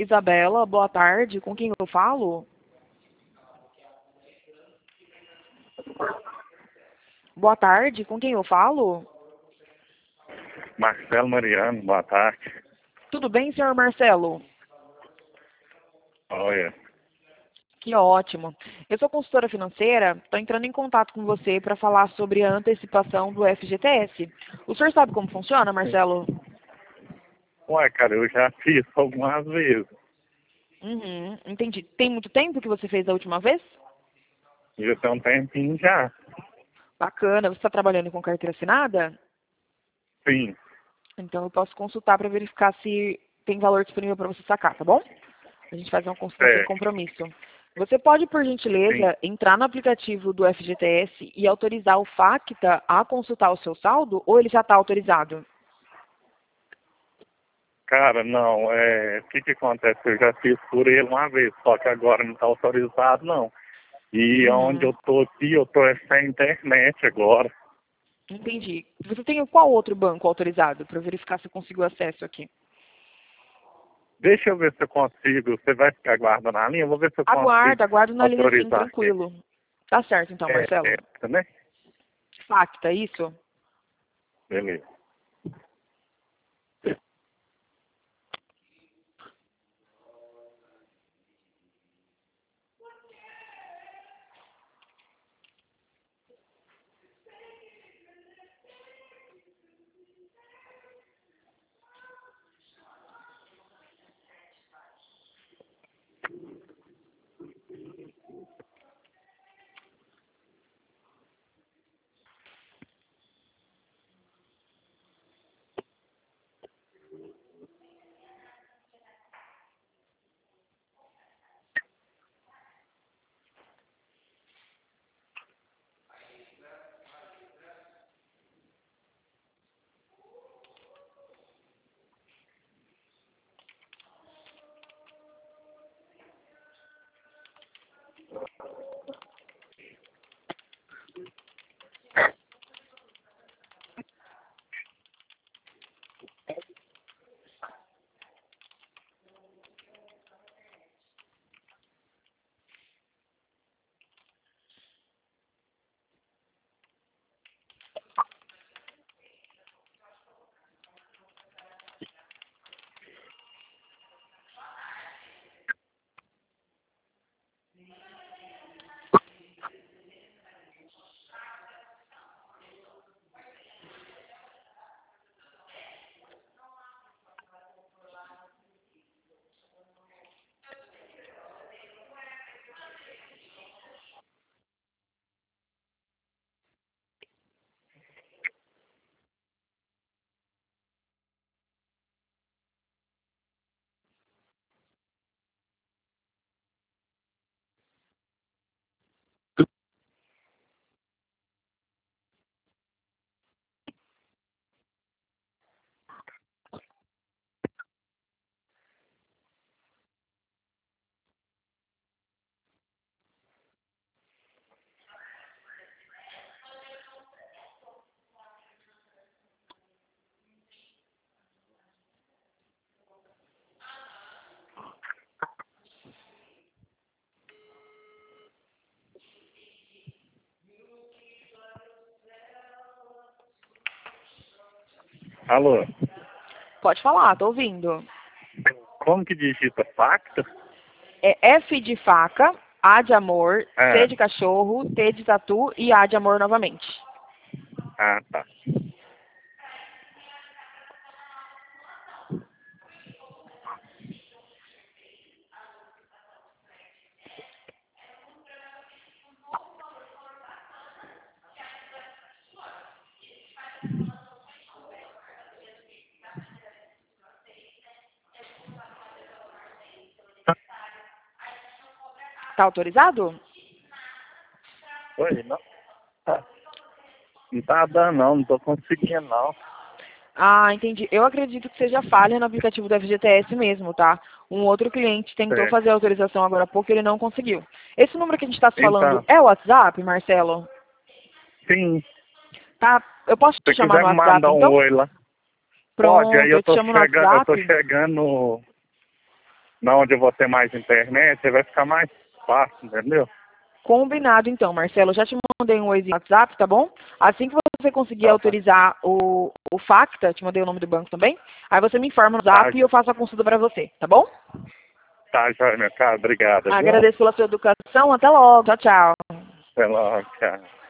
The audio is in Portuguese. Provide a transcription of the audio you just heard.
Isabela, boa tarde. Com quem eu falo? Boa tarde, com quem eu falo? Marcelo Mariano, boa tarde. Tudo bem, senhor Marcelo? Olha, Que ótimo. Eu sou consultora financeira, estou entrando em contato com você para falar sobre a antecipação do FGTS. O senhor sabe como funciona, Marcelo? cara, eu já fiz algumas vezes. Uhum, entendi. Tem muito tempo que você fez da última vez? Já tem um tempinho já. Bacana. Você está trabalhando com carteira assinada? Sim, Então eu posso consultar para verificar se tem valor disponível para você sacar, tá bom? A gente faz uma consulta sem certo. compromisso. Você pode, por Sim. gentileza, entrar no aplicativo do FGTS e autorizar o FACTA a consultar o seu saldo ou ele já está autorizado? Cara, não, o que acontece? Eu já fiz por ele uma vez, só que agora não está autorizado, não. E onde Uhum, eu tô aqui, eu tô sem internet agora. entendi. Você tem qual outro banco autorizado para verificar se eu consigo acesso aqui? Deixa eu ver se eu consigo. Você vai ficar guardando a linha? Eu vou ver se eu consigo Aguardo na linha sim, autorizar aqui. tranquilo. Tá certo então, Marcelo. Né? FACTA, isso? Beleza. Alô? Pode falar, tô ouvindo. Como que digita facta? É F de faca, A de amor, C Ah, de cachorro, T de tatu e A de amor novamente. tá. Tá autorizado? Oi, não? Tá. Não tá dando, não tô conseguindo, não. Ah, entendi. Eu acredito que seja falha no aplicativo do FGTS mesmo, tá? Um outro cliente tentou Certo. fazer a autorização agora há pouco e ele não conseguiu. Esse número que a gente está se falando Então, é o WhatsApp, Marcelo? sim, Tá? Eu posso se te você chamar quiser no me WhatsApp, mandar um então? oi lá, pode, aí Pronto, eu te chamo no eu tô WhatsApp. chegando na onde eu vou ter mais internet, aí vai ficar mais fácil, entendeu? Combinado então, Marcelo. Eu já te mandei um oi no WhatsApp, tá bom? Assim que você conseguir Tá, autorizar o Facta, te mandei o nome do banco também, aí você me informa no tá, Zap e eu faço a consulta para você, tá bom? tá, joia, meu caro. Obrigado, viu? Agradeço pela sua educação. Até logo. Tchau, tchau. Até logo, tchau.